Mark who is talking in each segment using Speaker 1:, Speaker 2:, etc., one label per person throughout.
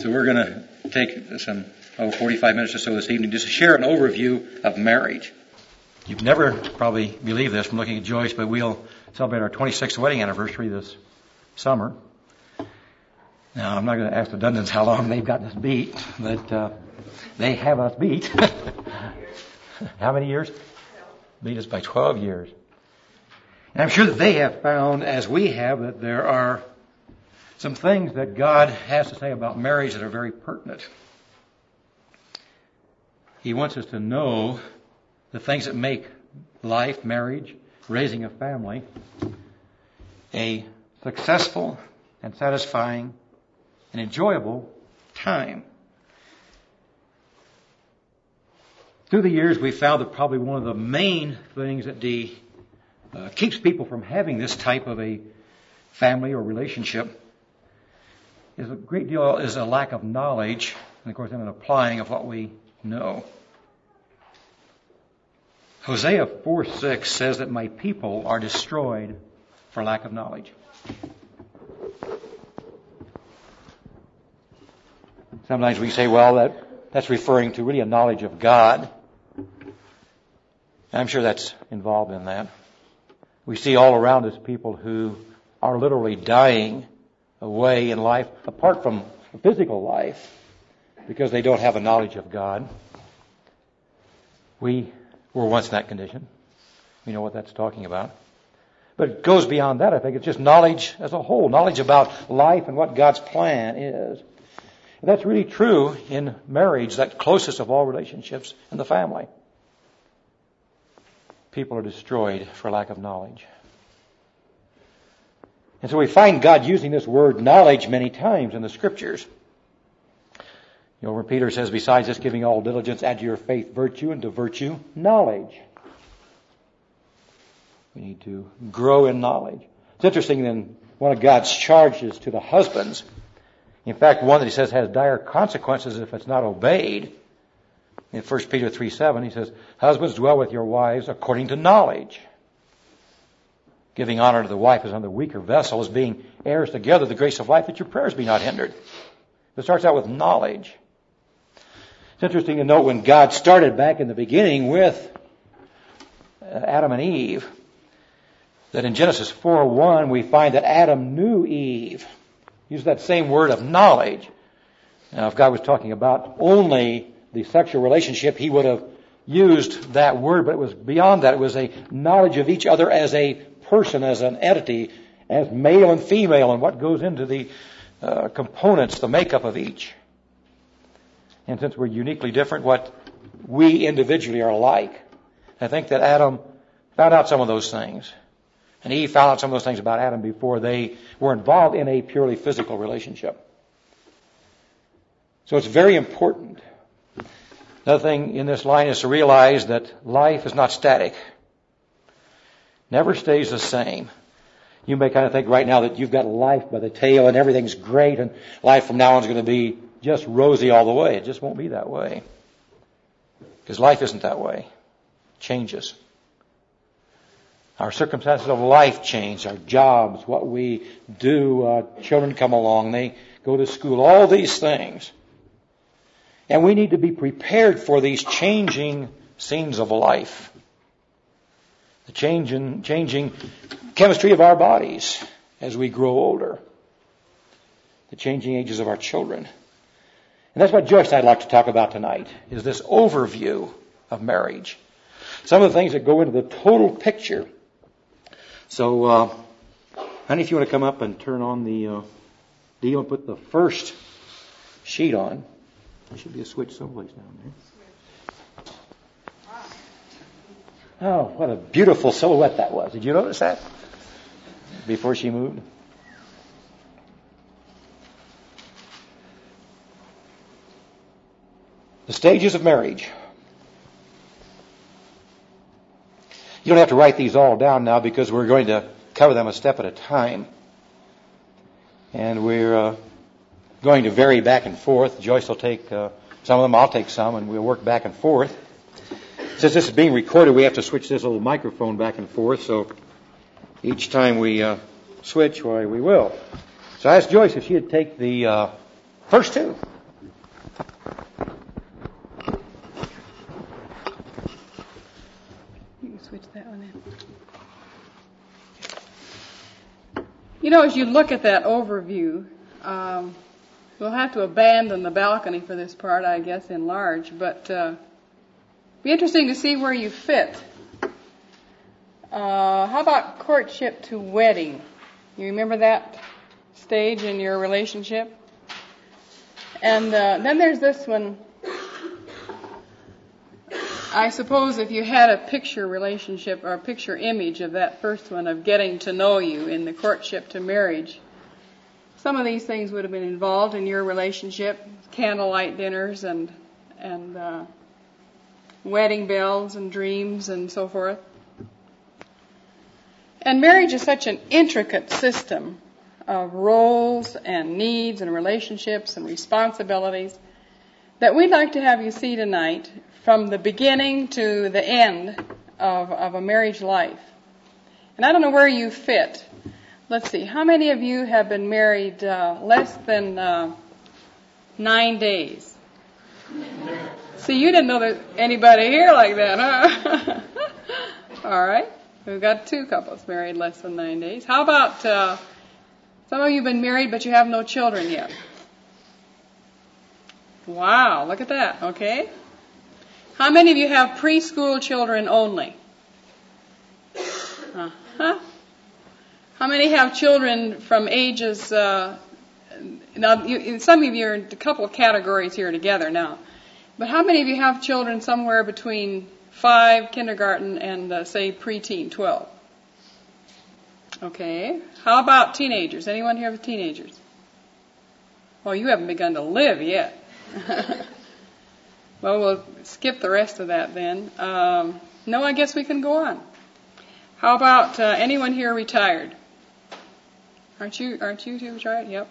Speaker 1: So we're going to take some 45 minutes or so this evening just to share an overview of marriage. You've never probably believed this from looking at Joyce, but we'll celebrate our 26th wedding anniversary this summer. Now, I'm not going to ask the Dundons how long they've gotten us beat, but they have us beat. How many years? Beat us by 12 years. And I'm sure that they have found, as we have, that there are some things that God has to say about marriage that are very pertinent. He wants us to know the things that make life, marriage, raising a family, a successful and satisfying and enjoyable time. Through the years, we found that probably one of the main things that keeps people from having this type of a family or relationship is a great deal is a lack of knowledge, and of course, then an applying of what we know. Hosea 4:6 says that my people are destroyed for lack of knowledge. Sometimes we say, well, that's referring to really a knowledge of God. I'm sure that's involved in that. We see all around us people who are literally dying away in life, apart from physical life, because they don't have a knowledge of God. We were once in that condition. We know what that's talking about. But it goes beyond that, I think. It's just knowledge as a whole, knowledge about life and what God's plan is. And that's really true in marriage, that closest of all relationships in the family. People are destroyed for lack of knowledge. And so we find God using this word knowledge many times in the Scriptures. You know, where Peter says, besides this giving all diligence, add to your faith virtue, and to virtue knowledge. We need to grow in knowledge. It's interesting then, one of God's charges to the husbands, in fact, one that he says has dire consequences if it's not obeyed. In 1 Peter 3:7, he says, husbands, dwell with your wives according to knowledge, giving honor to the wife as unto the weaker vessel, as being heirs together of the grace of life, that your prayers be not hindered. It starts out with knowledge. It's interesting to note when God started back in the beginning with Adam and Eve, that in Genesis 4:1 we find that Adam knew Eve. Use that same word of knowledge. Now, if God was talking about only the sexual relationship, he would have used that word, but it was beyond that. It was a knowledge of each other as a person, as an entity, as male and female, and what goes into the components, the makeup of each. And since we're uniquely different, what we individually are like, I think that Adam found out some of those things. And Eve found out some of those things about Adam before they were involved in a purely physical relationship. So it's very important. Another thing in this line is to realize that life is not static. Never stays the same. You may kind of think right now that you've got life by the tail and everything's great and life from now on is going to be just rosy all the way. It just won't be that way. Because life isn't that way. It changes. Our circumstances of life change. Our jobs, what we do, children come along, they go to school, all these things. And we need to be prepared for these changing scenes of life. The changing chemistry of our bodies as we grow older. The changing ages of our children. And that's what Joyce and I'd like to talk about tonight, is this overview of marriage. Some of the things that go into the total picture. So, honey, if you want to come up and turn on the deal and put the first sheet on. There should be a switch someplace down there. Oh, what a beautiful silhouette that was. Did you notice that? Before she moved? The stages of marriage. You don't have to write these all down now because we're going to cover them a step at a time. And we're going to vary back and forth. Joyce will take some of them, I'll take some, and we'll work back and forth. Since this is being recorded, we have to switch this little microphone back and forth, so each time we switch, we will. So I asked Joyce if she'd take the first two.
Speaker 2: switch that one in. You know, as you look at that overview, we'll have to abandon the balcony for this part, I guess, in large, but be interesting to see where you fit. How about courtship to wedding? You remember that stage in your relationship? And then there's this one. I suppose if you had a picture relationship or a picture image of that first one of getting to know you in the courtship to marriage, some of these things would have been involved in your relationship, candlelight dinners and wedding bells and dreams and so forth. And marriage is such an intricate system of roles and needs and relationships and responsibilities that we'd like to have you see tonight from the beginning to the end of a marriage life. And I don't know where you fit. Let's see, how many of you have been married less than 9 days? See, you didn't know there's anybody here like that, huh? All right. We've got 2 couples married less than 9 days. How about some of you have been married but you have no children yet? Wow, look at that. Okay. How many of you have preschool children only? Uh-huh. How many have children from ages, now some of you are in a couple of categories here together now, but how many of you have children somewhere between 5, kindergarten, and say preteen, 12? Okay. How about teenagers? Anyone here with teenagers? Well, you haven't begun to live yet. Well, we'll skip the rest of that then. No, I guess we can go on. How about anyone here retired? Aren't you two retired? Yep.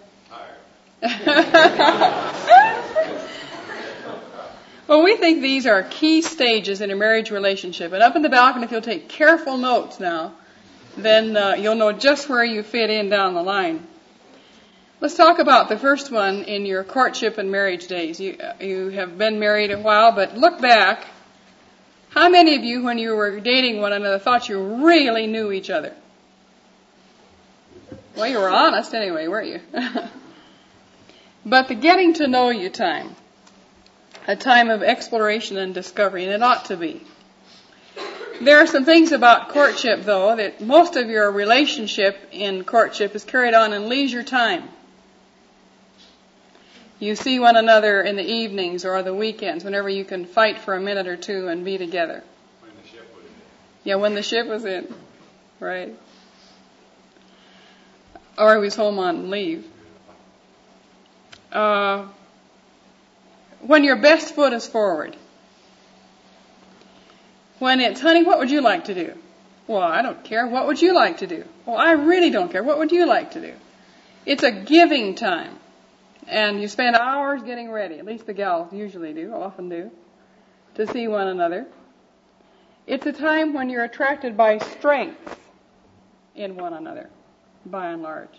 Speaker 2: Well, we think these are key stages in a marriage relationship. And up in the balcony, if you'll take careful notes now, then you'll know just where you fit in down the line. Let's talk about the first one in your courtship and marriage days. You have been married a while, but look back. How many of you, when you were dating one another, thought you really knew each other? Well, you were honest anyway, weren't you? But the getting to know you time, a time of exploration and discovery, and it ought to be. There are some things about courtship, though, that most of your relationship in courtship is carried on in leisure time. You see one another in the evenings or the weekends, whenever you can fight for a minute or two and be together.
Speaker 3: When the ship was in.
Speaker 2: Yeah, when the ship was in. Right. Or he was home on leave. When your best foot is forward. When it's, honey, what would you like to do? Well, I don't care. What would you like to do? Well, I really don't care. What would you like to do? It's a giving time. And you spend hours getting ready, at least the gals usually do, often do, to see one another. It's a time when you're attracted by strengths in one another, by and large.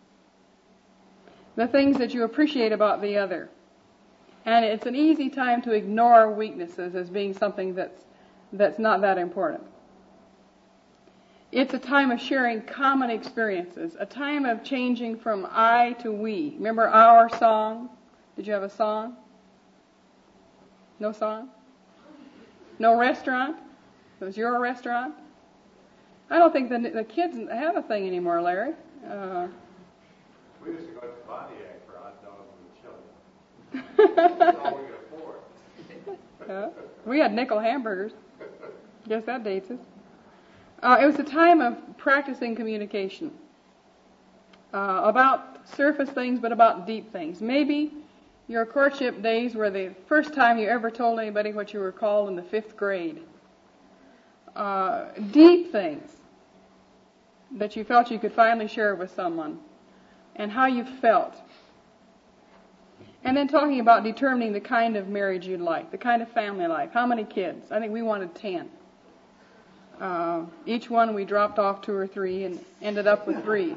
Speaker 2: The things that you appreciate about the other. And it's an easy time to ignore weaknesses as being something that's not that important. It's a time of sharing common experiences, a time of changing from I to we. Remember our song? Did you have a song? No song? No restaurant? It was your restaurant? I don't think the kids have a thing anymore, Larry.
Speaker 3: We used to go to Pontiac for hot dogs and chili. That's all we could afford.
Speaker 2: We had nickel hamburgers. Guess that dates us. It was a time of practicing communication. About surface things, but about deep things. Maybe your courtship days were the first time you ever told anybody what you were called in the 5th grade. Deep things that you felt you could finally share with someone. And how you felt. And then talking about determining the kind of marriage you'd like, the kind of family life. How many kids? I think we wanted 10. Each one we dropped off 2 or 3 and ended up with 3.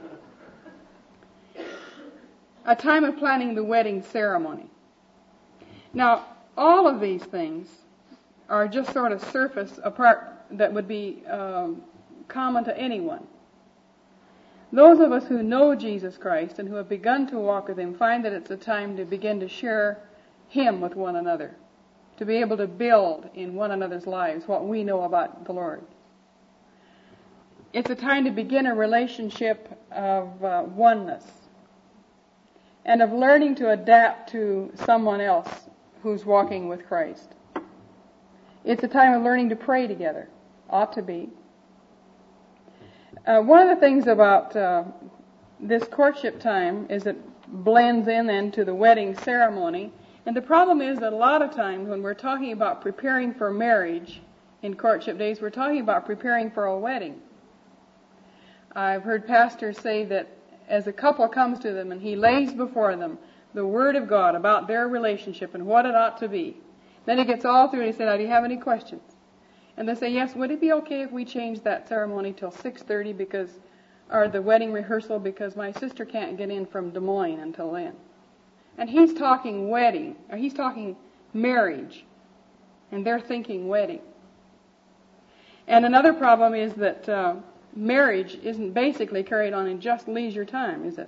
Speaker 2: A time of planning the wedding ceremony. Now, all of these things are just sort of surface apart that would be common to anyone. Those of us who know Jesus Christ and who have begun to walk with Him find that it's a time to begin to share Him with one another, to be able to build in one another's lives what we know about the Lord. It's a time to begin a relationship of oneness and of learning to adapt to someone else who's walking with Christ. It's a time of learning to pray together. Ought to be. One of the things about this courtship time is it blends in then to the wedding ceremony. And the problem is that a lot of times when we're talking about preparing for marriage in courtship days, we're talking about preparing for a wedding. I've heard pastors say that as a couple comes to them and he lays before them the Word of God about their relationship and what it ought to be, then he gets all through and he said, "Now, do you have any questions?" And they say, "Yes, would it be okay if we changed that ceremony till 6:30 or the wedding rehearsal because my sister can't get in from Des Moines until then?" And he's talking wedding, or he's talking marriage, and they're thinking wedding. And another problem is that marriage isn't basically carried on in just leisure time, is it?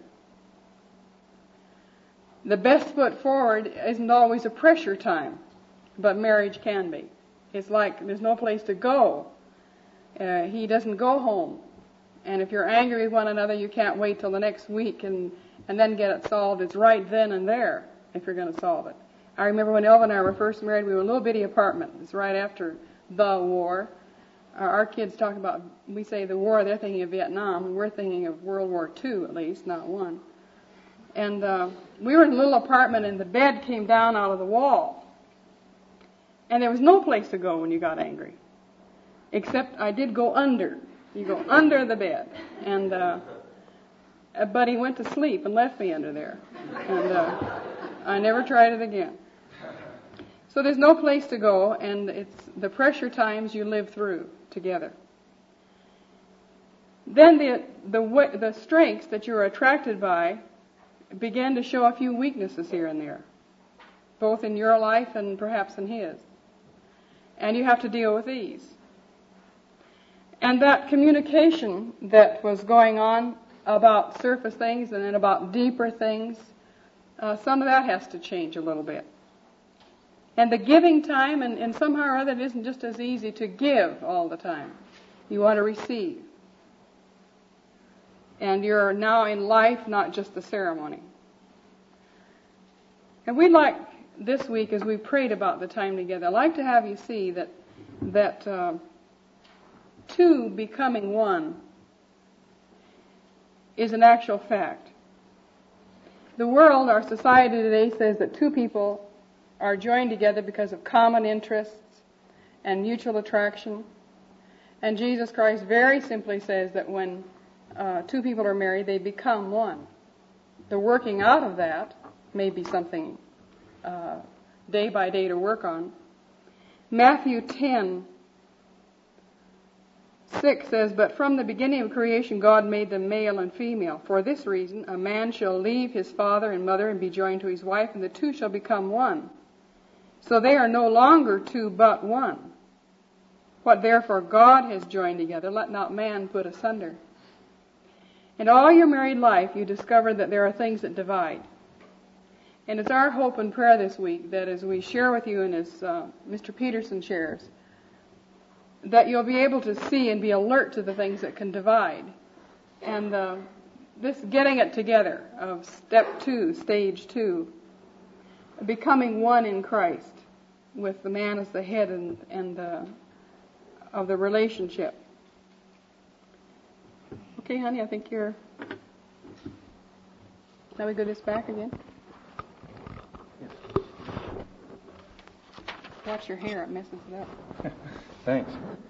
Speaker 2: The best foot forward isn't always a pressure time, but marriage can be. It's like there's no place to go. He doesn't go home. And if you're angry with one another, you can't wait till the next week and then get it solved. It's right then and there if you're going to solve it. I remember when Elva and I were first married, we were in a little bitty apartment. It's right after the war. Our kids talk about, we say the war, they're thinking of Vietnam, and we're thinking of World War II at least, not one. And we were in a little apartment, and the bed came down out of the wall. And there was no place to go when you got angry. Except I did go under. You go under the bed. And but he went to sleep and left me under there. And I never tried it again. So there's no place to go, and it's the pressure times you live through together. Then the strengths that you're attracted by begin to show a few weaknesses here and there, both in your life and perhaps in his. And you have to deal with these. And that communication that was going on about surface things and then about deeper things, some of that has to change a little bit. And the giving time, and somehow or other, it isn't just as easy to give all the time. You want to receive. And you're now in life, not just the ceremony. And we'd like this week, as we prayed about the time together, I'd like to have you see that two becoming one is an actual fact. The world, our society today, says that two people are joined together because of common interests and mutual attraction. And Jesus Christ very simply says that when two people are married, they become one. The working out of that may be something day by day to work on. Matthew 10:6 says, "But from the beginning of creation God made them male and female. For this reason a man shall leave his father and mother and be joined to his wife, and the two shall become one. So they are no longer two but one. What therefore God has joined together, let not man put asunder." In all your married life, you discover that there are things that divide. And it's our hope and prayer this week that as we share with you and as Mr. Peterson shares, that you'll be able to see and be alert to the things that can divide. And this getting it together of step 2, stage 2, becoming one in Christ with the man as the head and of the relationship. Okay, honey, I think you're... Now we go this back again.
Speaker 1: Yes.
Speaker 2: Watch your hair, it messes it up.
Speaker 1: Thanks.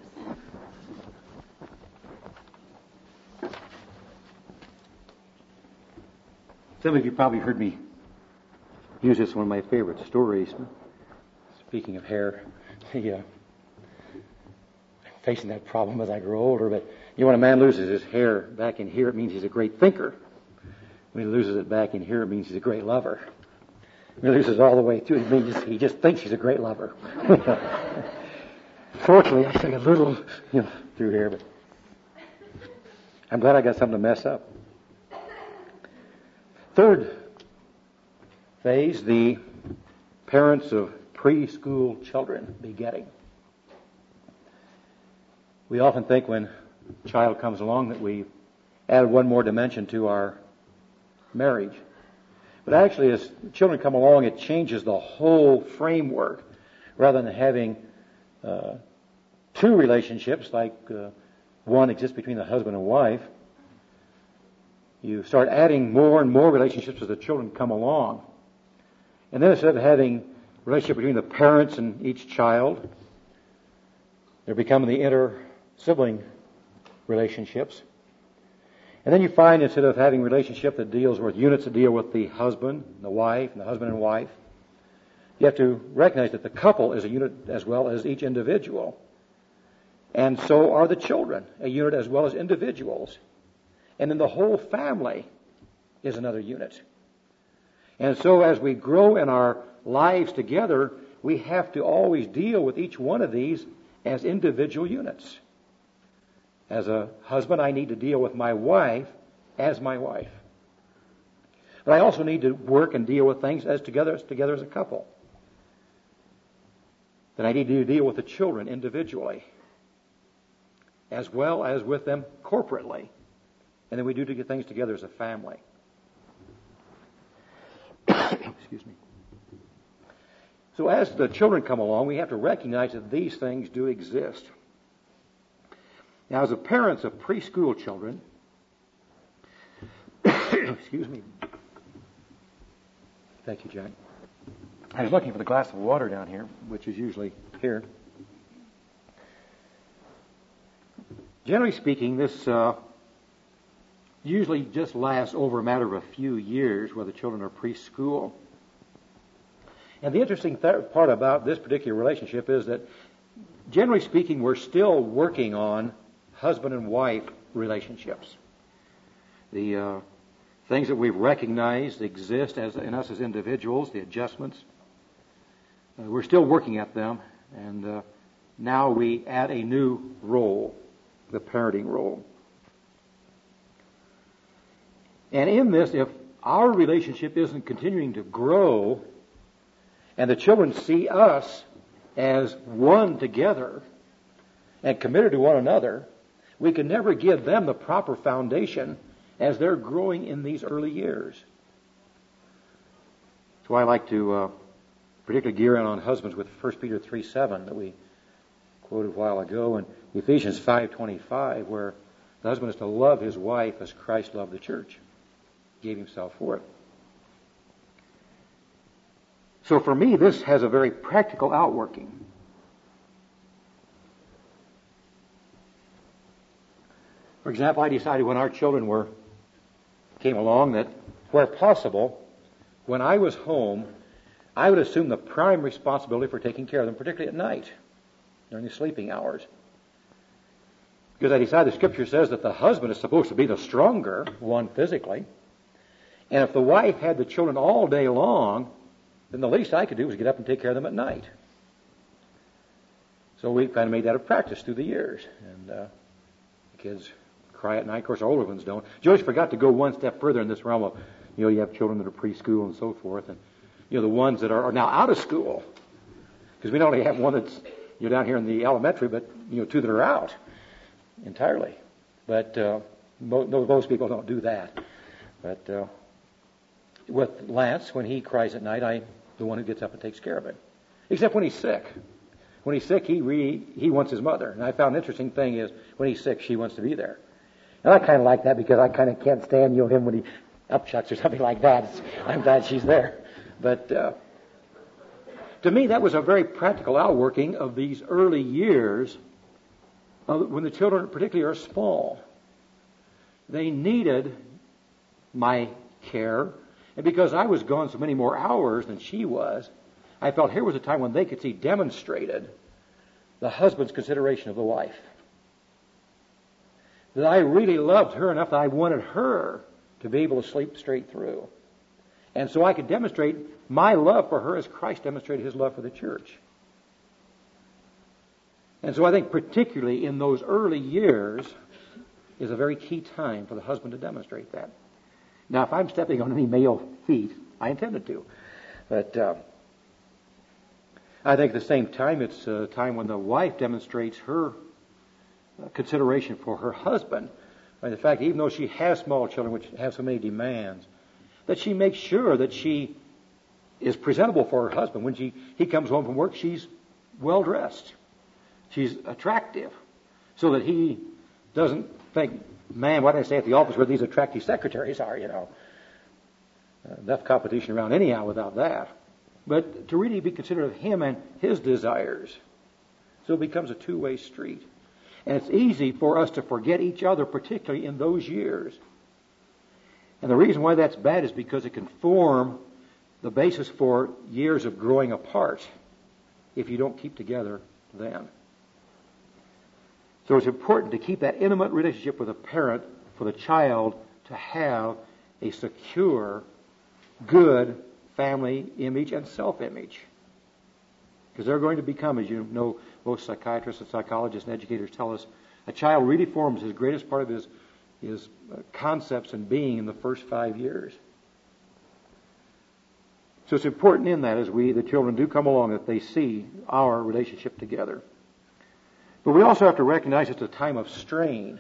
Speaker 1: Some of you probably heard me use this, one of my favorite stories. Speaking of hair, facing that problem as I grow older, but when a man loses his hair back in here, it means he's a great thinker. When he loses it back in here, it means he's a great lover. When he loses all the way through, it means he just thinks he's a great lover. Fortunately, I took a little, through here, but I'm glad I got something to mess up. Third phase, the parents of preschool children begetting. We often think when a child comes along that we've added one more dimension to our marriage. But actually, as children come along, it changes the whole framework. Rather than having two relationships like one exists between the husband and wife, you start adding more and more relationships as the children come along. And then instead of having a relationship between the parents and each child, they're becoming the inter-sibling relationships. And then you find instead of having a relationship that deals with units that deal with the husband, the wife, and the husband and wife, you have to recognize that the couple is a unit as well as each individual. And so are the children, a unit as well as individuals. And then the whole family is another unit. And so as we grow in our lives together, we have to always deal with each one of these as individual units. As a husband, I need to deal with my wife as my wife. But I also need to work and deal with things as together as a couple. Then I need to deal with the children individually, as well as with them corporately. And then we do to get things together as a family. Excuse me. So as the children come along, we have to recognize that these things do exist. Now, as the parents of preschool children, excuse me. Thank you, Jack. I was looking for the glass of water down here, which is usually here. Generally speaking, this usually just lasts over a matter of a few years where the children are preschool. And the interesting part about this particular relationship is that, generally speaking, we're still working on husband and wife relationships. The things that we've recognized exist in us as individuals, the adjustments, we're still working at them, and now we add a new role, the parenting role. And in this, if our relationship isn't continuing to grow, and the children see us as one together and committed to one another, we can never give them the proper foundation as they're growing in these early years. That's why I like to particularly gear in on husbands with 1 Peter 3:7 that we quoted a while ago, and Ephesians 5:25, where the husband is to love his wife as Christ loved the church, gave himself for it. So for me, this has a very practical outworking. For example, I decided when our children came along that, where possible, when I was home, I would assume the prime responsibility for taking care of them, particularly at night, during the sleeping hours. Because I decided the Scripture says that the husband is supposed to be the stronger one physically. And if the wife had the children all day long, then the least I could do was get up and take care of them at night. So we kind of made that a practice through the years. And the kids cry at night. Of course, our older ones don't. Joyce forgot to go one step further in this realm of, you have children that are preschool and so forth. And, the ones that are now out of school. Because we not only have one that's, down here in the elementary, but, two that are out entirely. But most people don't do that. But with Lance, when he cries at night, I'm the one who gets up and takes care of him. Except when he's sick. When he's sick, he wants his mother. And I found an interesting thing is, when he's sick, she wants to be there. And I kind of like that because I kind of can't stand, him when he upchucks or something like that. I'm glad she's there. But to me, that was a very practical outworking of these early years when the children particularly are small. They needed my care. And because I was gone so many more hours than she was, I felt here was a time when they could see demonstrated the husband's consideration of the wife. That I really loved her enough that I wanted her to be able to sleep straight through. And so I could demonstrate my love for her as Christ demonstrated his love for the church. And so I think particularly in those early years is a very key time for the husband to demonstrate that. Now, if I'm stepping on any male feet, I intended to. But I think at the same time, it's a time when the wife demonstrates her consideration for her husband. By the fact, even though she has small children which have so many demands, that she makes sure that she is presentable for her husband. When he comes home from work, she's well dressed. She's attractive. So that he doesn't think, man, why did I stay at the office where these attractive secretaries are, Enough competition around anyhow without that. But to really be considerate of him and his desires. So it becomes a two-way street. And it's easy for us to forget each other, particularly in those years. And the reason why that's bad is because it can form the basis for years of growing apart if you don't keep together then. So it's important to keep that intimate relationship with a parent for the child to have a secure, good family image and self-image. Because they're going to become, as you know, most psychiatrists and psychologists and educators tell us, a child really forms his greatest part of his concepts and being in the first 5 years. So it's important in that as the children do come along that they see our relationship together. But we also have to recognize it's a time of strain.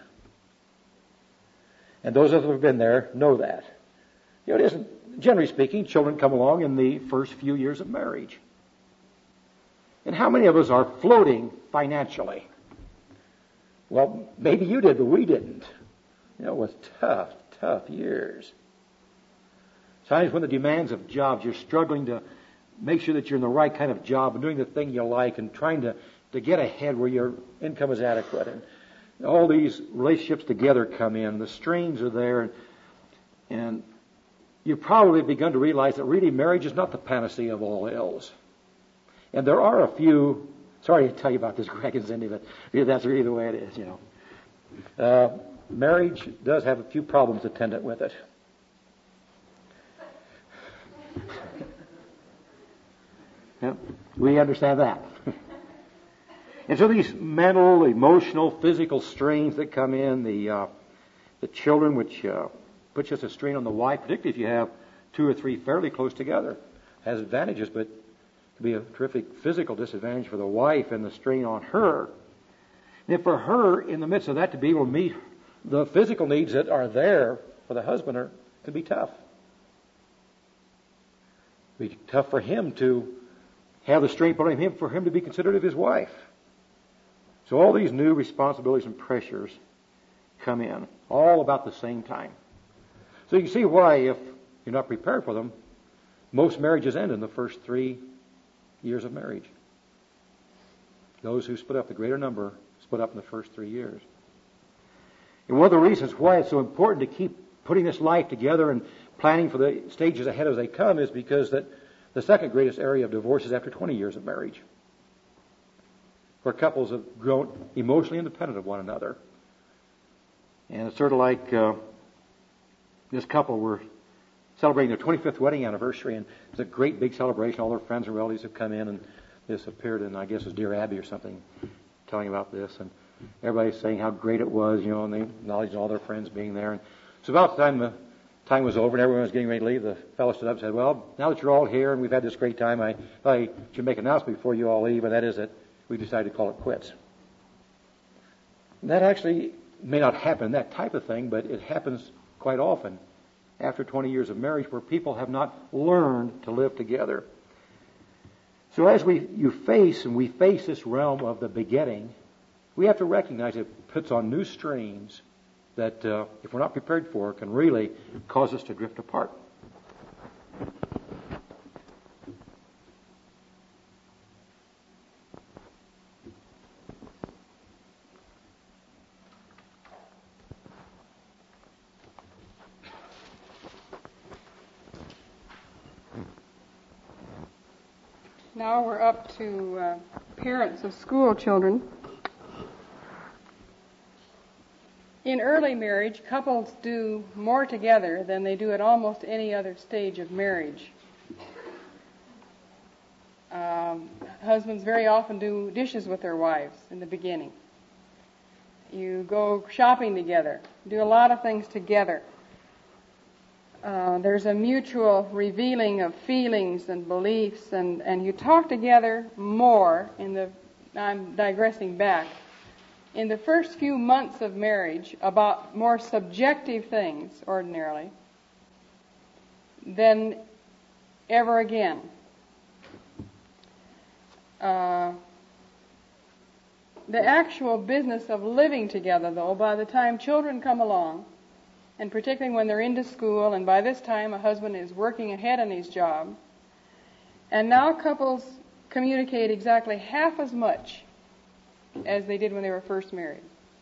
Speaker 1: And those of us who have been there know that. It isn't, generally speaking, children come along in the first few years of marriage. And how many of us are floating financially? Well, maybe you did, but we didn't. It was tough years. Times when the demands of jobs, you're struggling to make sure that you're in the right kind of job and doing the thing you like and trying to get ahead where your income is adequate. And all these relationships together come in. The strains are there. And you've probably begun to realize that really marriage is not the panacea of all ills. And there are a few, sorry to tell you about this, Greg and Cindy, but that's really the way it is, marriage does have a few problems attendant with it. Yep, we understand that. And so these mental, emotional, physical strains that come in, the children, which puts just a strain on the wife, particularly if you have 2 or 3 fairly close together, has advantages, but it can be a terrific physical disadvantage for the wife and the strain on her. And for her, in the midst of that, to be able to meet the physical needs that are there for the husband can be tough. It'd be tough for him to have the strain put on him for him to be considerate of his wife. So all these new responsibilities and pressures come in, all about the same time. So you can see why, if you're not prepared for them, most marriages end in the first 3 years of marriage. Those who split up, the greater number, split up in the first 3 years. And one of the reasons why it's so important to keep putting this life together and planning for the stages ahead as they come is because that the second greatest area of divorce is after 20 years of marriage, where couples have grown emotionally independent of one another. And it's sort of like this couple were celebrating their 25th wedding anniversary, and it's a great big celebration. All their friends and relatives have come in, and this appeared in, I guess it was Dear Abby or something, telling about this, and everybody's saying how great it was, and they acknowledged all their friends being there. And so about the time was over and everyone was getting ready to leave, the fellow stood up and said, well, now that you're all here and we've had this great time, I thought I should make an announcement before you all leave, and that is that we decided to call it quits. And that actually may not happen, that type of thing, but it happens quite often after 20 years of marriage where people have not learned to live together. So as we face this realm of the begetting, we have to recognize it puts on new strains that if we're not prepared for, can really cause us to drift apart.
Speaker 2: Now we're up to parents of school children. In early marriage, couples do more together than they do at almost any other stage of marriage. Husbands very often do dishes with their wives in the beginning. You go shopping together, do a lot of things together. There's a mutual revealing of feelings and beliefs, and you talk together more I'm digressing back, in the first few months of marriage about more subjective things, ordinarily, than ever again. The actual business of living together, though, by the time children come along, and particularly when they're into school, and by this time a husband is working ahead in his job, and now couples communicate exactly half as much as they did when they were first married.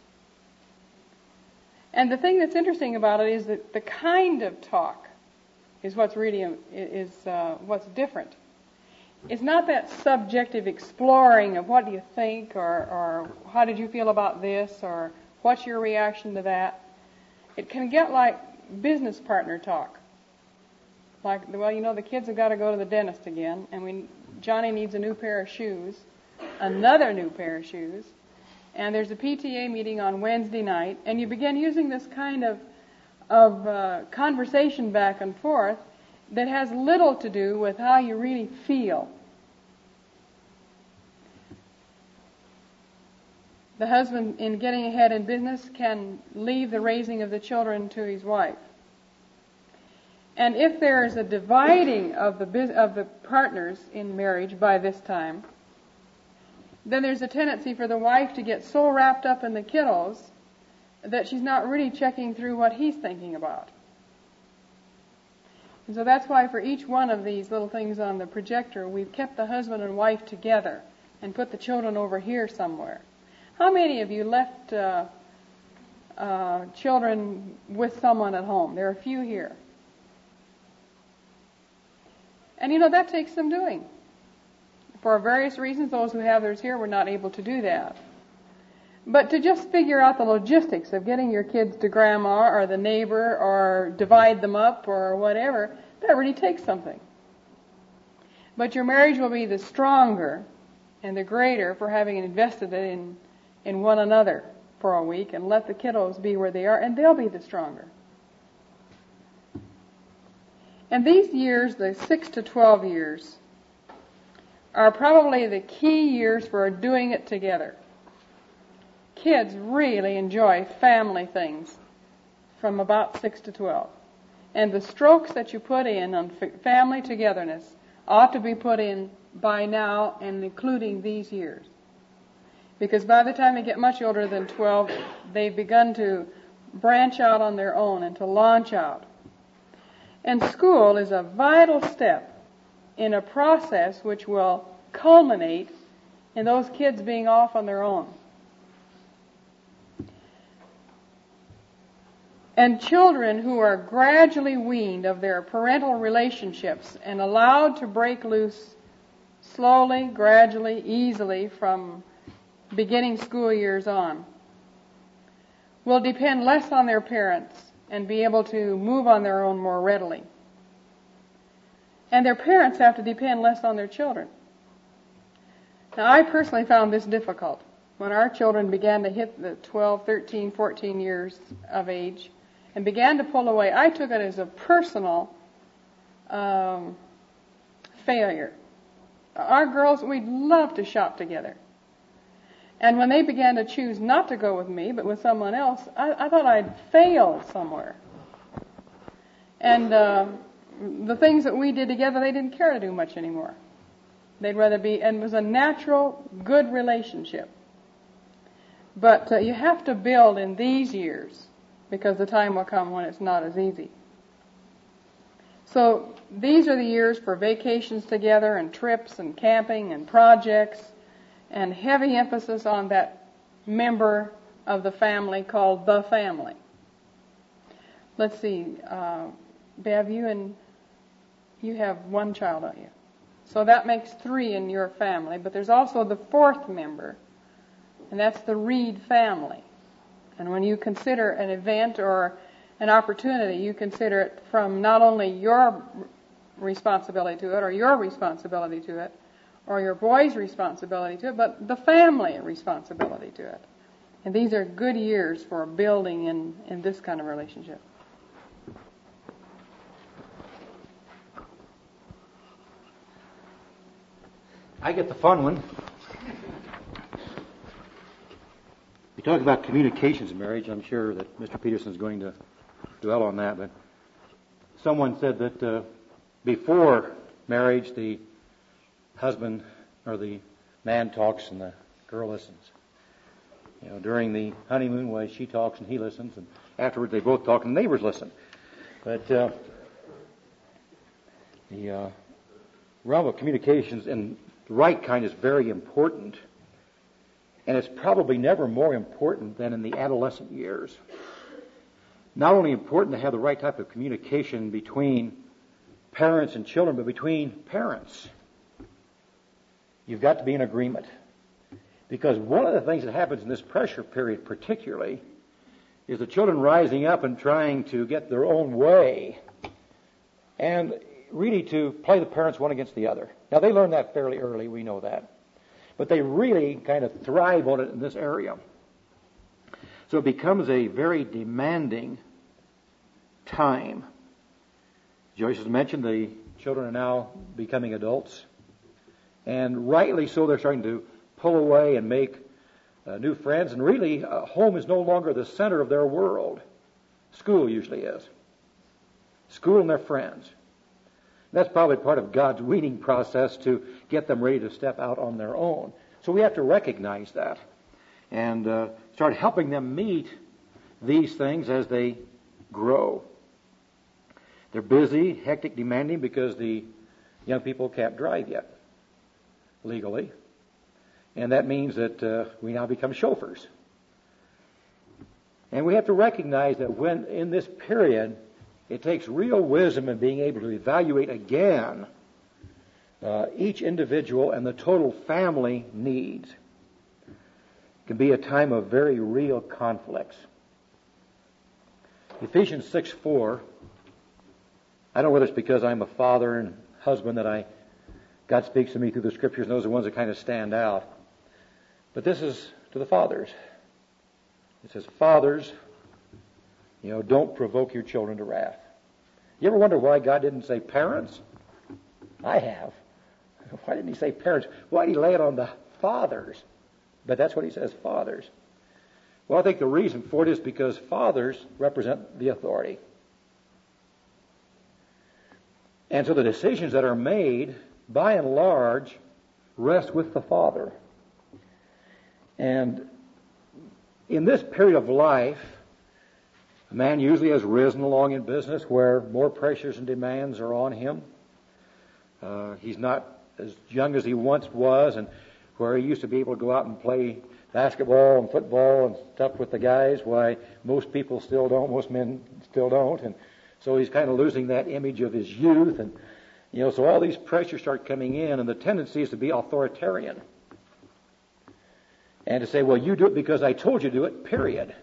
Speaker 2: And the thing that's interesting about it is that the kind of talk is what's really what's different. It's not that subjective exploring of what do you think, or how did you feel about this, or what's your reaction to that. It can get like business partner talk. Like, well, you know, the kids have got to go to the dentist again, and Johnny needs a new pair of shoes, another new pair of shoes, and there's a PTA meeting on Wednesday night, and you begin using this kind of conversation back and forth that has little to do with how you really feel. The husband, in getting ahead in business, can leave the raising of the children to his wife. And if there is a dividing of the partners in marriage by this time, then there's a tendency for the wife to get so wrapped up in the kiddos that she's not really checking through what he's thinking about. And so that's why for each one of these little things on the projector, we've kept the husband and wife together and put the children over here somewhere. How many of you left children with someone at home? There are a few here. And you know, that takes some doing. For various reasons, those who have theirs here were not able to do that. But to just figure out the logistics of getting your kids to grandma or the neighbor or divide them up or whatever, that really takes something. But your marriage will be the stronger and the greater for having invested it in one another for a week and let the kiddos be where they are, and they'll be the stronger. And these years, the 6 to 12 years, are probably the key years for doing it together. Kids really enjoy family things from about 6 to 12. And the strokes that you put in on family togetherness ought to be put in by now and including these years. Because by the time they get much older than 12, they've begun to branch out on their own and to launch out. And school is a vital step in a process which will culminate in those kids being off on their own. And children who are gradually weaned of their parental relationships and allowed to break loose slowly, gradually, easily from beginning school years on will depend less on their parents and be able to move on their own more readily. And their parents have to depend less on their children. Now, I personally found this difficult. When our children began to hit the 12, 13, 14 years of age and began to pull away, I took it as a personal failure. Our girls, we'd love to shop together. And when they began to choose not to go with me, but with someone else, I thought I'd failed somewhere. And the things that we did together, they didn't care to do much anymore. They'd rather be, and it was a natural, good relationship. But you have to build in these years, because the time will come when it's not as easy. So these are the years for vacations together and trips and camping and projects, and heavy emphasis on that member of the family called the family. Let's see, Bev, you have one child, don't you? So that makes 3 in your family, but there's also the 4th member, and that's the Reed family. And when you consider an event or an opportunity, you consider it from not only your responsibility to it or your responsibility to it, or your boy's responsibility to it, but the family responsibility to it. And these are good years for building in this kind of relationship.
Speaker 1: I get the fun one. We talk about communications in marriage. I'm sure that Mr. Peterson is going to dwell on that, but someone said that before marriage, the husband or the man talks and the girl listens. You know, during the honeymoon, why she talks and he listens, and afterwards they both talk and the neighbors listen. But the realm of communications and the right kind is very important, and it's probably never more important than in the adolescent years. Not only important to have the right type of communication between parents and children, but between parents. You've got to be in agreement. Because one of the things that happens in this pressure period particularly is the children rising up and trying to get their own way and really to play the parents one against the other. Now, they learn that fairly early, we know that. But they really kind of thrive on it in this area. So it becomes a very demanding time. Joyce has mentioned the children are now becoming adults. And rightly so, they're starting to pull away and make new friends. And really, home is no longer the center of their world. School usually is. School and their friends. That's probably part of God's weaning process to get them ready to step out on their own. So we have to recognize that and start helping them meet these things as they grow. They're busy, hectic, demanding because the young people can't drive yet legally. And that means that we now become chauffeurs. And we have to recognize that when in this period, it takes real wisdom in being able to evaluate again each individual and the total family needs. It can be a time of very real conflicts. Ephesians 6:4. I don't know whether it's because I'm a father and husband that God speaks to me through the Scriptures, and those are the ones that kind of stand out. But this is to the fathers. It says, fathers, don't provoke your children to wrath. You ever wonder why God didn't say parents? I have. Why didn't he say parents? Why did he lay it on the fathers? But that's what he says, fathers. Well, I think the reason for it is because fathers represent the authority. And so the decisions that are made, by and large, rest with the father. And in this period of life, a man usually has risen along in business where more pressures and demands are on him. He's not as young as he once was, and where he used to be able to go out and play basketball and football and stuff with the guys, why most people still don't, most men still don't. And so he's kind of losing that image of his youth. And, so all these pressures start coming in, and the tendency is to be authoritarian. And to say, well, you do it because I told you to do it, period.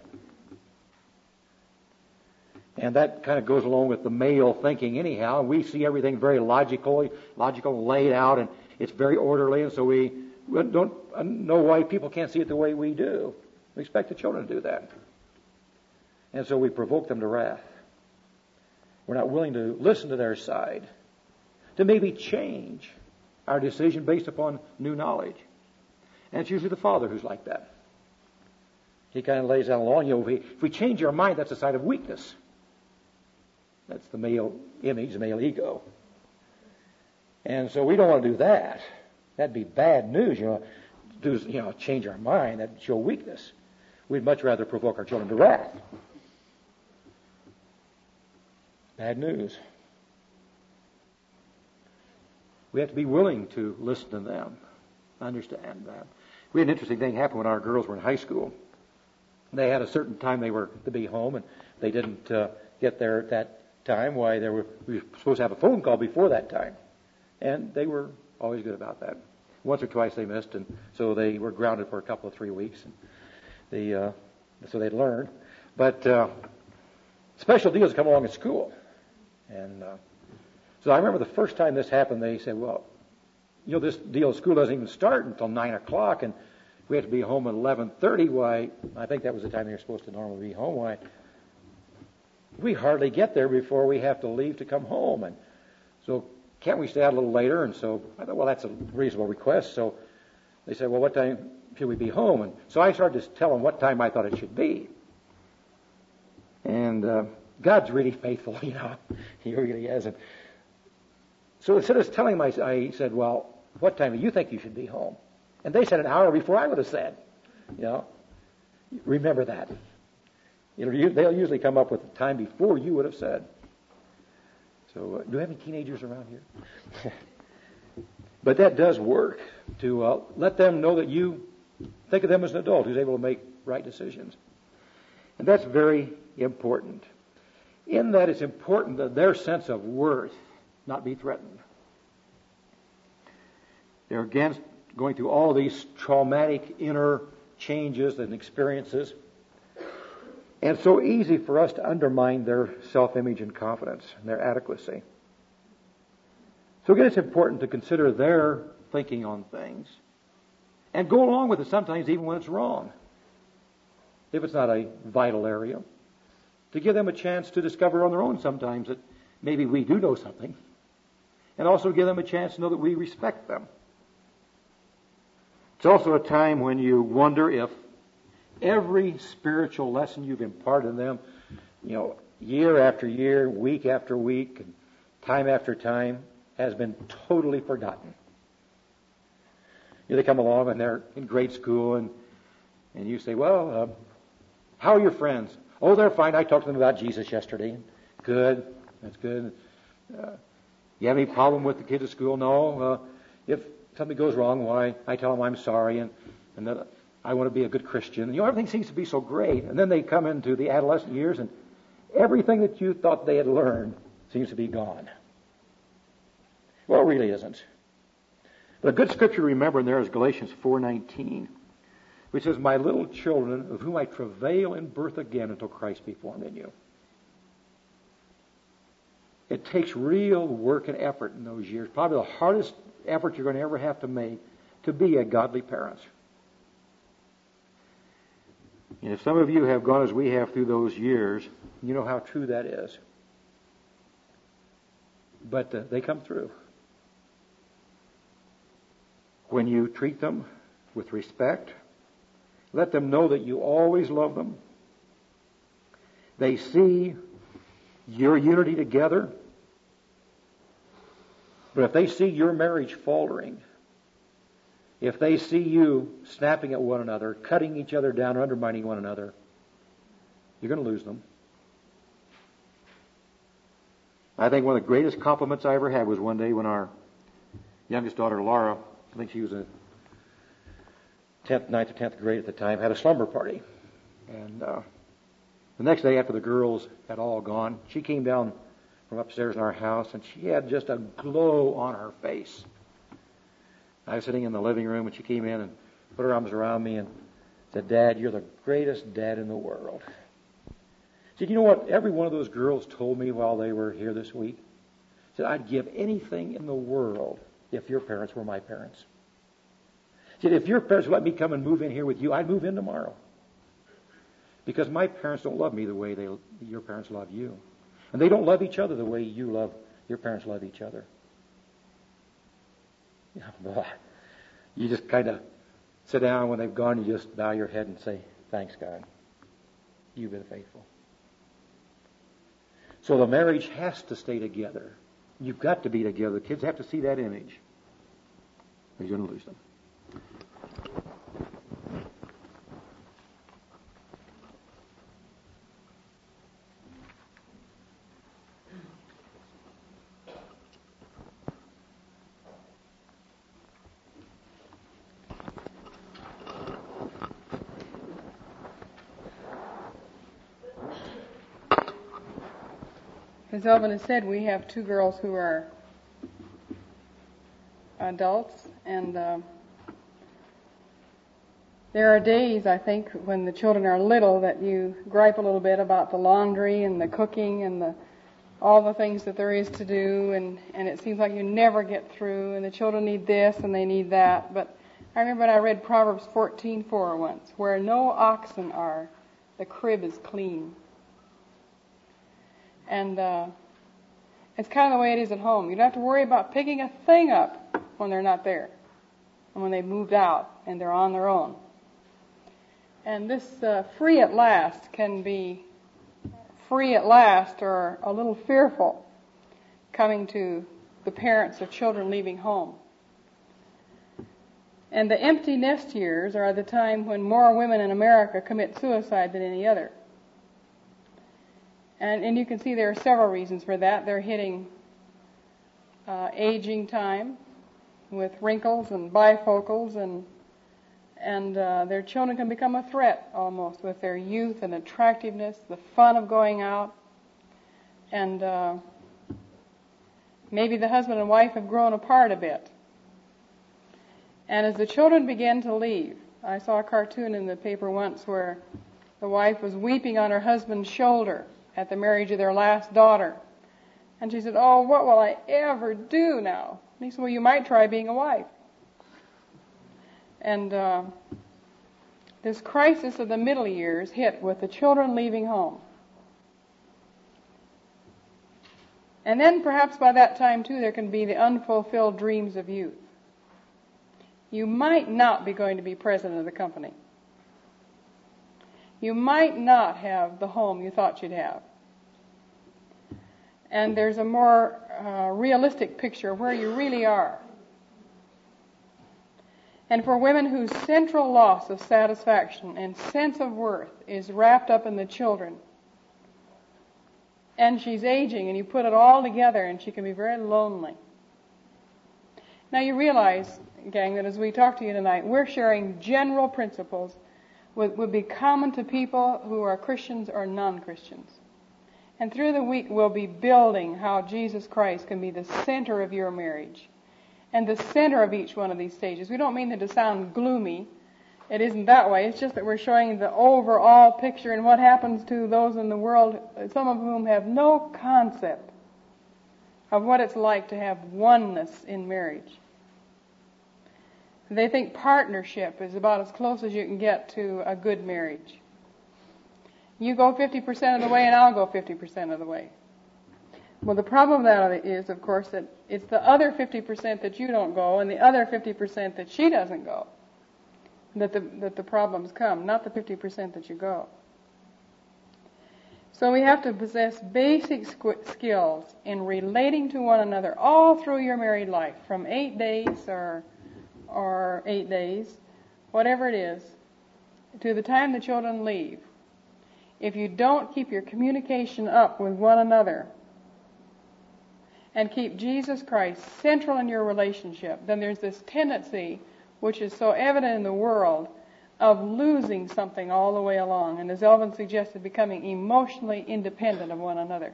Speaker 1: And that kind of goes along with the male thinking anyhow. We see everything very logical, laid out, and it's very orderly, and so we don't know why people can't see it the way we do. We expect the children to do that. And so we provoke them to wrath. We're not willing to listen to their side, to maybe change our decision based upon new knowledge. And it's usually the father who's like that. He kind of lays down along, if we change our mind, that's a sign of weakness. That's the male image, the male ego. And so we don't want to do that. That'd be bad news, change our mind, that'd show weakness. We'd much rather provoke our children to wrath. Bad news. We have to be willing to listen to them, understand that. We had an interesting thing happen when our girls were in high school. They had a certain time they were to be home, and they didn't get there at that time. We were supposed to have a phone call before that time. And they were always good about that. Once or twice they missed, and so they were grounded for a couple of 3 weeks. And so they'd learned. But special deals come along at school. And so I remember the first time this happened, they said, well, this deal, school doesn't even start until 9 o'clock, and we have to be home at 11:30. Why, I think that was the time you're supposed to normally be home. Why, we hardly get there before we have to leave to come home. And so can't we stay out a little later? And so I thought, well, that's a reasonable request. So they said, well, what time should we be home? And so I started to tell them what time I thought it should be. And God's really faithful, He really is. And so instead of telling them, I said, well, what time do you think you should be home? And they said an hour before I would have said. Remember that. They'll usually come up with the time before you would have said. So do we have any teenagers around here? But that does work to let them know that you think of them as an adult who's able to make right decisions. And that's very important. In that, it's important that their sense of worth not be threatened. They're against going through all these traumatic inner changes and experiences. And it's so easy for us to undermine their self-image and confidence and their adequacy. So again, it's important to consider their thinking on things and go along with it sometimes even when it's wrong, if it's not a vital area, to give them a chance to discover on their own sometimes that maybe we do know something, and also give them a chance to know that we respect them. It's also a time when you wonder if every spiritual lesson you've imparted in them, year after year, week after week, and time after time, has been totally forgotten. They come along and they're in grade school, and you say, well, how are your friends? Oh, they're fine. I talked to them about Jesus yesterday. Good. That's good. You have any problem with the kids at school? No. If something goes wrong, why? I tell them I'm sorry, and that I want to be a good Christian. Everything seems to be so great. And then they come into the adolescent years, and everything that you thought they had learned seems to be gone. Well, it really isn't. But a good scripture to remember in there is Galatians 4:19, which says, my little children, of whom I travail in birth again until Christ be formed in you. It takes real work and effort in those years, probably the hardest effort you're going to ever have to make to be a godly parent. And if some of you have gone as we have through those years, you know how true that is. But they come through. When you treat them with respect, let them know that you always love them. They see your unity together. But if they see your marriage faltering, if they see you snapping at one another, cutting each other down, or undermining one another, you're going to lose them. I think one of the greatest compliments I ever had was one day when our youngest daughter, Laura, I think she was in 9th or 10th grade at the time, had a slumber party. And the next day after the girls had all gone, she came down from upstairs in our house, and she had just a glow on her face. I was sitting in the living room, and she came in and put her arms around me and said, Dad, you're the greatest dad in the world. She said, you know what every one of those girls told me while they were here this week? She said, I'd give anything in the world if your parents were my parents. She said, if your parents let me come and move in here with you, I'd move in tomorrow. Because my parents don't love me the way your parents love you. And they don't love each other the way your parents love each other. You just kind of sit down when they've gone, you just bow your head and say, thanks, God. You've been faithful. So the marriage has to stay together. You've got to be together. The kids have to see that image. Or you're going to lose them.
Speaker 2: As Elvin has said, we have two girls who are adults, and there are days, I think, when the children are little that you gripe a little bit about the laundry and the cooking and the all the things that there is to do, and it seems like you never get through, and the children need this and they need that. But I remember when I read Proverbs 14:4 once, where no oxen are, the crib is clean. And it's kind of the way it is at home. You don't have to worry about picking a thing up when they're not there, and when they've moved out and they're on their own. And this free at last can be free at last or a little fearful coming to the parents of children leaving home. And the empty nest years are the time when more women in America commit suicide than any other. And you can see there are several reasons for that. They're hitting aging time with wrinkles and bifocals, and their children can become a threat almost with their youth and attractiveness, the fun of going out. And maybe the husband and wife have grown apart a bit. And as the children begin to leave, I saw a cartoon in the paper once where the wife was weeping on her husband's shoulder at the marriage of their last daughter. And she said, "Oh, what will I ever do now?" And he said, "Well, you might try being a wife." And this crisis of the middle years hit with the children leaving home. And then perhaps by that time, too, there can be the unfulfilled dreams of youth. You might not be going to be president of the company. You might not have the home you thought you'd have. And there's a more realistic picture of where you really are. And for women whose central loss of satisfaction and sense of worth is wrapped up in the children, and she's aging, and you put it all together, and she can be very lonely. Now you realize, gang, that as we talk to you tonight, we're sharing general principles would be common to people who are Christians or non-Christians. And through the week we'll be building how Jesus Christ can be the center of your marriage and the center of each one of these stages. We don't mean it to sound gloomy. It isn't that way. It's just that we're showing the overall picture and what happens to those in the world, some of whom have no concept of what it's like to have oneness in marriage. They think partnership is about as close as you can get to a good marriage. You go 50% of the way and I'll go 50% of the way. Well, the problem with that is, of course, that it's the other 50% that you don't go and the other 50% that she doesn't go that the problems come, not the 50% that you go. So we have to possess basic skills in relating to one another all through your married life, from 8 days or 8 days, whatever it is, to the time the children leave. If you don't keep your communication up with one another and keep Jesus Christ central in your relationship, then there's this tendency, which is so evident in the world, of losing something all the way along, and as Elvin suggested, becoming emotionally independent of one another.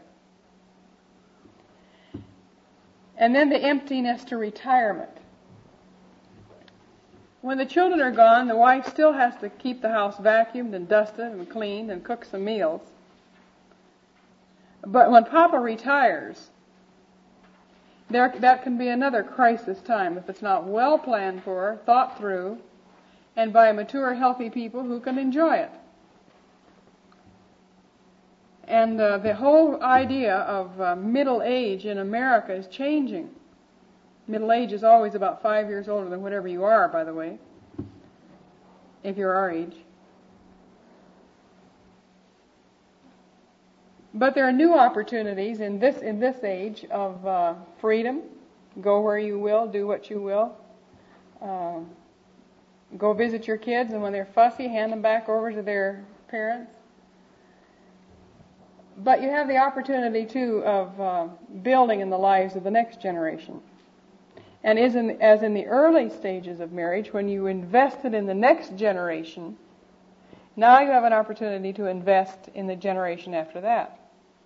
Speaker 2: And then the emptiness to retirement. When the children are gone, the wife still has to keep the house vacuumed and dusted and cleaned and cook some meals. But when Papa retires, that can be another crisis time if it's not well planned for, thought through, and by mature, healthy people who can enjoy it. And the whole idea of middle age in America is changing. Middle age is always about 5 years older than whatever you are, by the way, if you're our age. But there are new opportunities in this age of freedom. Go where you will, do what you will. Go visit your kids, and when they're fussy, hand them back over to their parents. But you have the opportunity, too, of building in the lives of the next generation. And as in the early stages of marriage, when you invested in the next generation, now you have an opportunity to invest in the generation after that.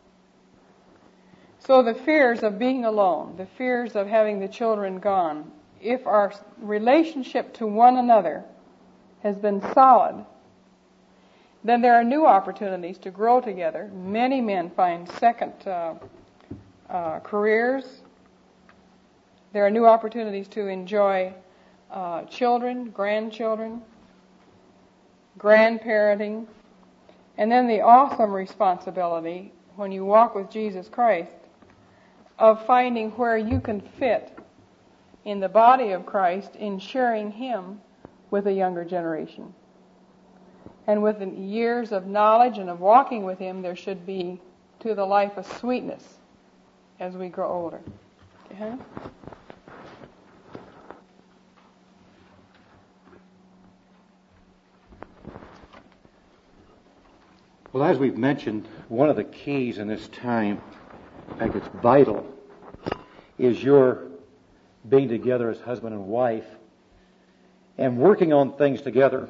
Speaker 2: So the fears of being alone, the fears of having the children gone, if our relationship to one another has been solid, then there are new opportunities to grow together. Many men find second careers. There are new opportunities to enjoy children, grandchildren, grandparenting, and then the awesome responsibility when you walk with Jesus Christ of finding where you can fit in the body of Christ in sharing Him with a younger generation. And with the years of knowledge and of walking with Him, there should be to the life a sweetness as we grow older. Okay?
Speaker 1: Well, as we've mentioned, one of the keys in this time, in fact it's vital, is your being together as husband and wife and working on things together.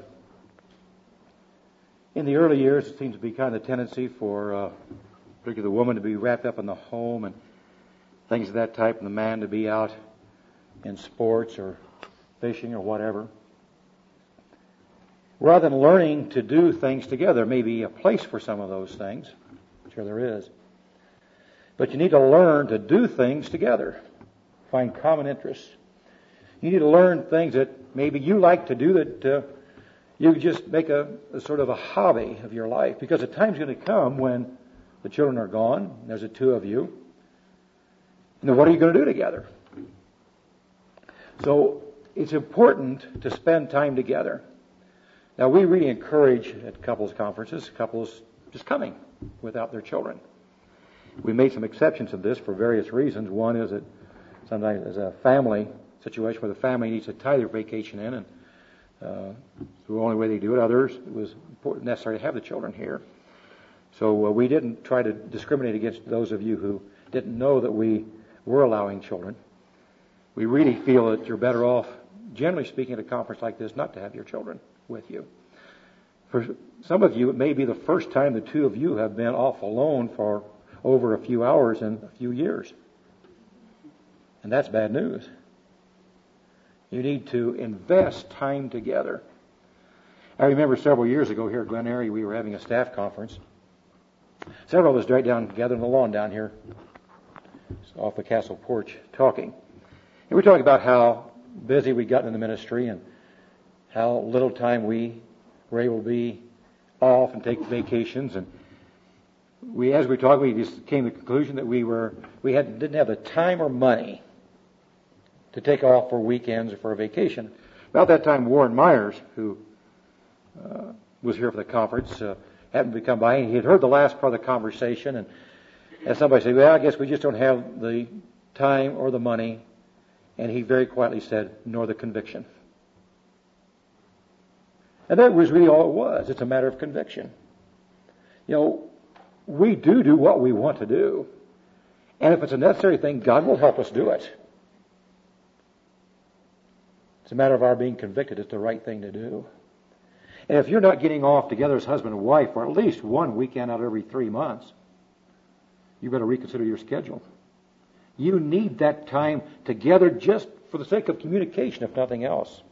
Speaker 1: In the early years, it seems to be kind of the tendency for particularly the woman to be wrapped up in the home and things of that type, and the man to be out in sports or fishing or whatever. Rather than learning to do things together, there may be a place for some of those things. I'm sure there is. But you need to learn to do things together. Find common interests. You need to learn things that maybe you like to do that you just make a sort of a hobby of your life. Because the time's going to come when the children are gone, and there's the two of you. And then what are you going to do together? So it's important to spend time together. Now, we really encourage at couples conferences, couples just coming without their children. We made some exceptions to this for various reasons. One is that sometimes there's a family situation where the family needs to tie their vacation in, and it's the only way they do it. Others, it was necessary to have the children here. So we didn't try to discriminate against those of you who didn't know that we were allowing children. We really feel that you're better off, generally speaking, at a conference like this, not to have your children with you. For some of you, it may be the first time the two of you have been off alone for over a few hours in a few years. And that's bad news. You need to invest time together. I remember several years ago here at Glen Eyrie, we were having a staff conference. Several of us right down together on the lawn down here, off the castle porch, talking. And we're talking about how busy we got in the ministry and how little time we were able to be off and take vacations. And as we talked, we just came to the conclusion that didn't have the time or money to take off for weekends or for a vacation. About that time, Warren Myers, who was here for the conference, happened to come by, and he had heard the last part of the conversation, and somebody said, well, I guess we just don't have the time or the money. And he very quietly said, nor the conviction. And that was really all it was. It's a matter of conviction. You know, we do what we want to do. And if it's a necessary thing, God will help us do it. It's a matter of our being convicted it's the right thing to do. And if you're not getting off together as husband and wife for at least one weekend out of every 3 months, you better reconsider your schedule. You need that time together just for the sake of communication, if nothing else.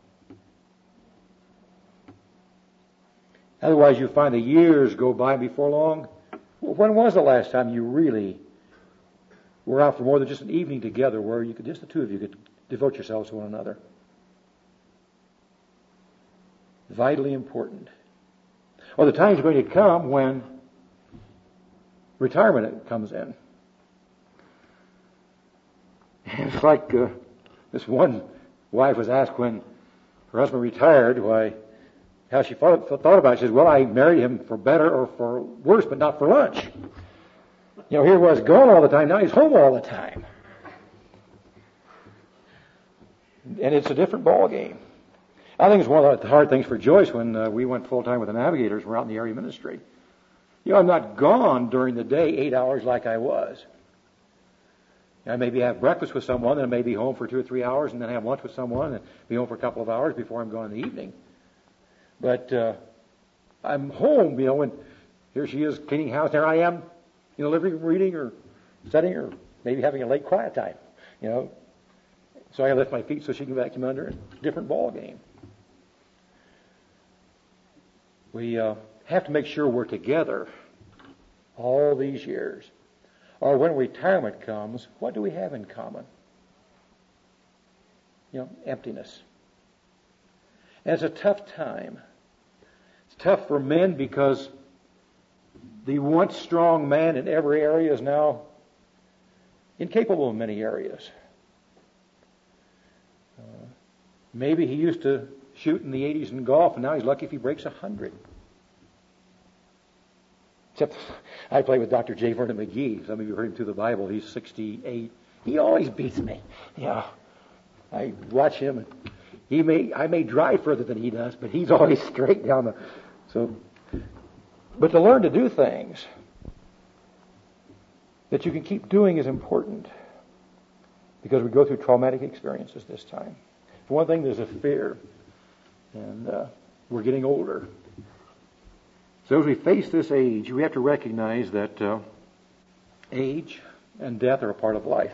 Speaker 1: Otherwise, you find the years go by before long. When was the last time you really were out for more than just an evening together where you could, just the two of you could devote yourselves to one another? Vitally important. Well, the time's going to come when retirement comes in. It's like this one wife was asked when her husband retired how she thought about it. She says, well, I married him for better or for worse, but not for lunch. You know, here he was gone all the time. Now he's home all the time. And it's a different ball game. I think it's one of the hard things for Joyce when we went full-time with the Navigators. We're out in the area ministry. You know, I'm not gone during the day 8 hours like I was. I maybe have breakfast with someone, then I may be home for 2 or 3 hours, and then have lunch with someone, and be home for a couple of hours before I'm gone in the evening. But I'm home, you know, and here she is cleaning house. There I am in the living room reading or studying or maybe having a late quiet time, you know. So I lift my feet so she can vacuum under. It's a different ball game. We have to make sure we're together all these years. Or when retirement comes, what do we have in common? Emptiness. And it's a tough time. It's tough for men because the once strong man in every area is now incapable in many areas. Maybe he used to shoot in the 80s in golf, and now he's lucky if he breaks 100. Except I play with Dr. J. Vernon McGee. Some of you heard him through the Bible. He's 68. He always beats me. I watch him. I may drive further than he does, but he's always straight down the. But to learn to do things that you can keep doing is important, because we go through traumatic experiences this time. For one thing, there's a fear, and we're getting older. So as we face this age, we have to recognize that age and death are a part of life.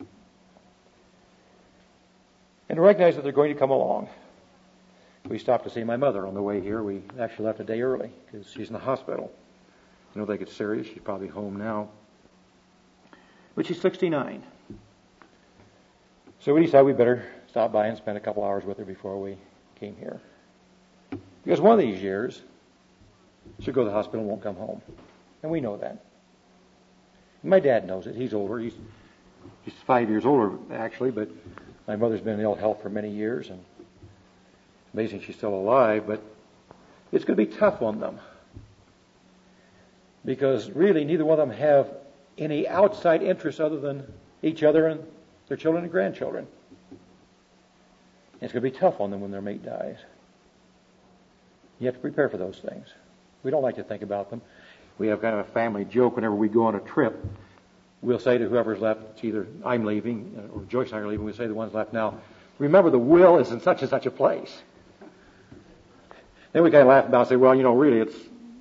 Speaker 1: And to recognize that they're going to come along. We stopped to see my mother on the way here. We actually left a day early because she's in the hospital. I don't think it's serious. She's probably home now. But she's 69. So we decided we better stop by and spend a couple hours with her before we came here. Because one of these years, she'll go to the hospital and won't come home. And we know that. And my dad knows it. He's older. He's 5 years older, actually, but my mother's been in ill health for many years, and it's amazing she's still alive, but it's going to be tough on them. Because really, neither one of them have any outside interests other than each other and their children and grandchildren. And it's going to be tough on them when their mate dies. You have to prepare for those things. We don't like to think about them. We have kind of a family joke whenever we go on a trip. We'll say to whoever's left, it's either I'm leaving or Joyce and I are leaving, we'll say to the ones left now, remember the will is in such and such a place. Then we kind of laugh about it and say, well, really it's,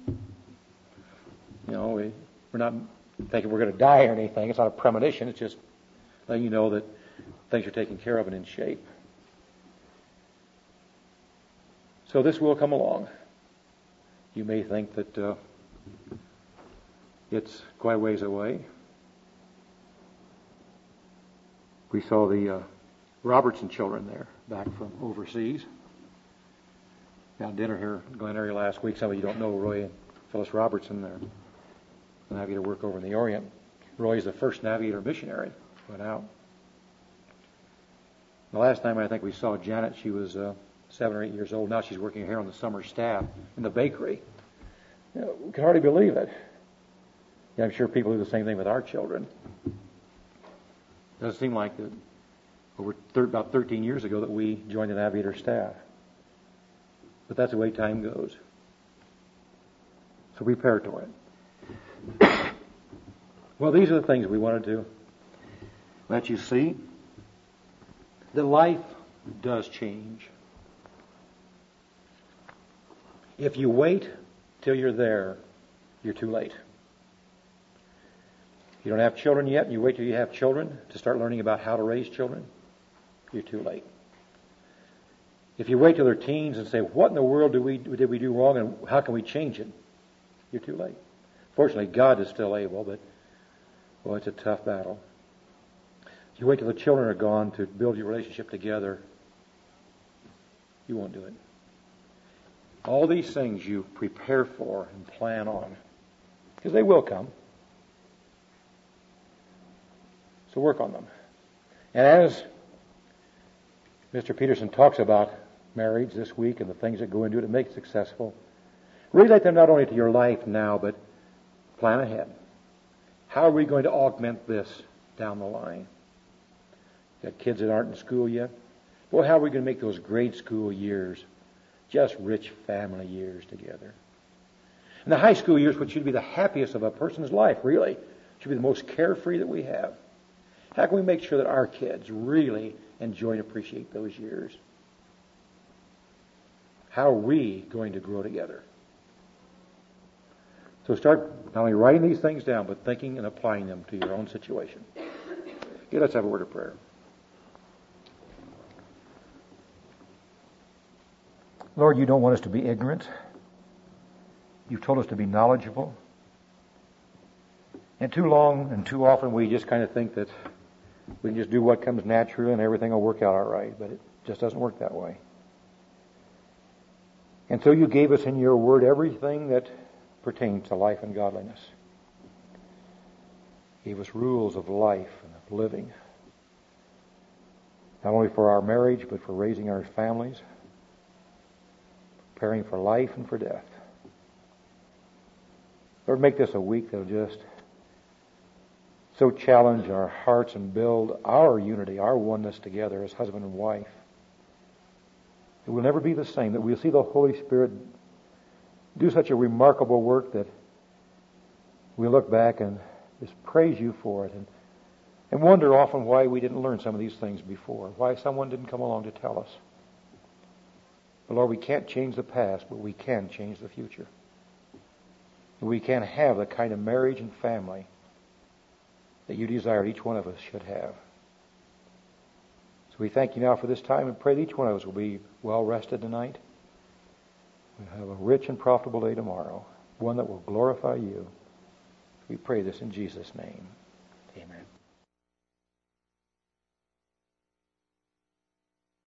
Speaker 1: we're not thinking we're going to die or anything. It's not a premonition. It's just letting you know that things are taken care of and in shape. So this will come along. You may think that it's quite a ways away. We saw the Robertson children there, back from overseas. Had dinner here in Glen area last week. Some of you don't know Roy and Phyllis Robertson. They're the navigator work over in the Orient. Roy is the first navigator missionary went out. The last time I think we saw Janet, she was 7 or 8 years old. Now she's working here on the summer staff in the bakery. We can hardly believe it. I'm sure people do the same thing with our children. It doesn't seem like that about 13 years ago that we joined the navigator staff. But that's the way time goes. So prepare to it. Well, these are the things we wanted to let you see. That life does change. If you wait till you're there, you're too late. If you don't have children yet and you wait till you have children to start learning about how to raise children, you're too late. If you wait till they're teens and say, what in the world did we do wrong and how can we change it? You're too late. Fortunately, God is still able, but, well, it's a tough battle. If you wait till the children are gone to build your relationship together, you won't do it. All these things you prepare for and plan on, because they will come. So work on them. And as Mr. Peterson talks about marriage this week and the things that go into it to make it successful, relate them not only to your life now, but plan ahead. How are we going to augment this down the line? Got kids that aren't in school yet? Well, how are we going to make those grade school years just rich family years together? And the high school years, which should be the happiest of a person's life, really, should be the most carefree that we have. How can we make sure that our kids really enjoy and appreciate those years? How are we going to grow together? So start not only writing these things down, but thinking and applying them to your own situation. Okay, let's have a word of prayer. Lord, you don't want us to be ignorant. You've told us to be knowledgeable. And too long and too often we just kind of think that we can just do what comes naturally and everything will work out all right, but it just doesn't work that way. And so you gave us in your word everything that pertains to life and godliness. You gave us rules of life and of living, not only for our marriage, but for raising our families, preparing for life and for death. Lord, make this a week that'll just so challenge our hearts and build our unity, our oneness together as husband and wife. It will never be the same, that we'll see the Holy Spirit do such a remarkable work that we'll look back and just praise you for it and wonder often why we didn't learn some of these things before, why someone didn't come along to tell us. But Lord, we can't change the past, but we can change the future. We can have the kind of marriage and family that you desire each one of us should have. So we thank you now for this time and pray that each one of us will be well rested tonight. We'll have a rich and profitable day tomorrow, one that will glorify you. We pray this in Jesus' name. Amen.